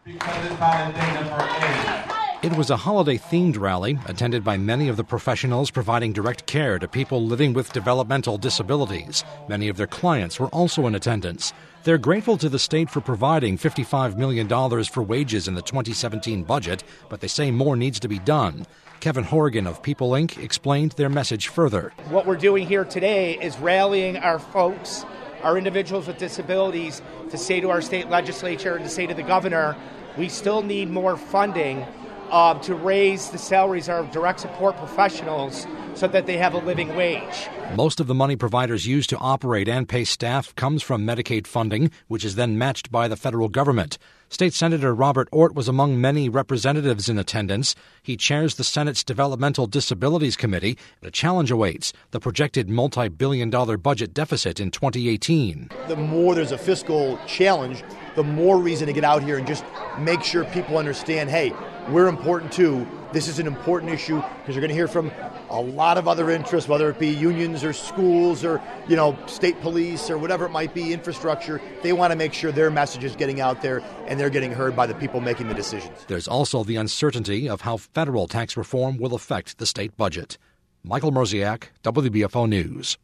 It was a holiday-themed rally attended by many of the professionals providing direct care to people living with developmental disabilities. Many of their clients were also in attendance. They're grateful to the state for providing $55 million for wages in the 2017 budget, but they say more needs to be done. Kevin Horgan of People Inc. explained their message further. What we're doing here today is rallying our folks, our individuals with disabilities, to say to our state legislature and to say to the governor, we still need more funding to raise the salaries of our direct support professionals so that they have a living wage. Most of the money providers use to operate and pay staff comes from Medicaid funding, which is then matched by the federal government. State Senator Robert Ortt was among many representatives in attendance. He chairs the Senate's Developmental Disabilities Committee. The challenge awaits the projected multi-billion-dollar budget deficit in 2018. The more there's a fiscal challenge, the more reason to get out here and just make sure people understand, hey, we're important too. This is an important issue because you're going to hear from a lot of other interests, whether it be unions or schools or, state police or whatever it might be, infrastructure. They want to make sure their message is getting out there and they're getting heard by the people making the decisions. There's also the uncertainty of how federal tax reform will affect the state budget. Michael Mrziak, WBFO News.